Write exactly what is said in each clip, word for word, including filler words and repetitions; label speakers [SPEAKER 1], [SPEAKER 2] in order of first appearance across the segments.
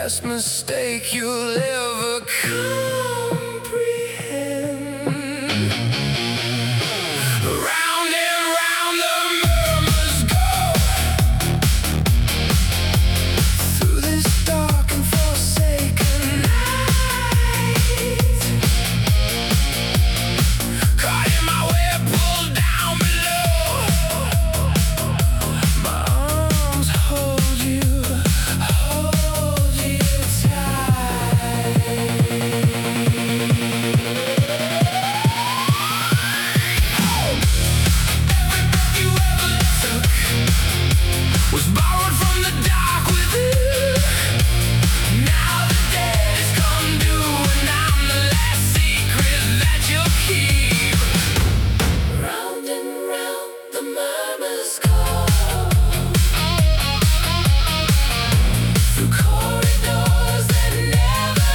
[SPEAKER 1] last mistake you'll ever comprehend. Round and round the murmurs go, through this dark and forsaken night. Caught in my web, pulled down below. My arms hold you, hold you tight. Every breath you ever took was borrowed from the dark within. Now the dead has come due, and I'm the last secret that you'll keep. Round and round the murmurs call, through corridors that never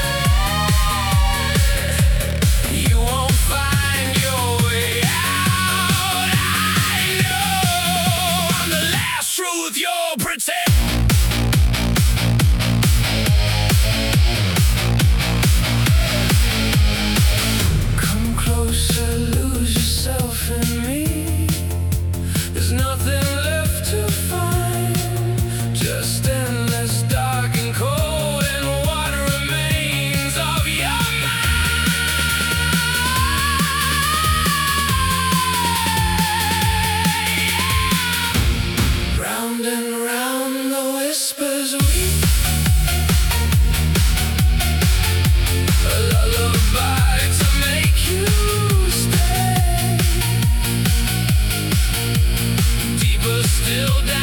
[SPEAKER 1] end. You won't find your way out. I know I'm the last truth you'll pretend. Come closer, lose yourself in me. There's nothing left to find, just endless dark and cold, and what remains of your mind. Round and round the whispers weep, a lullaby to make you stay. Deeper still down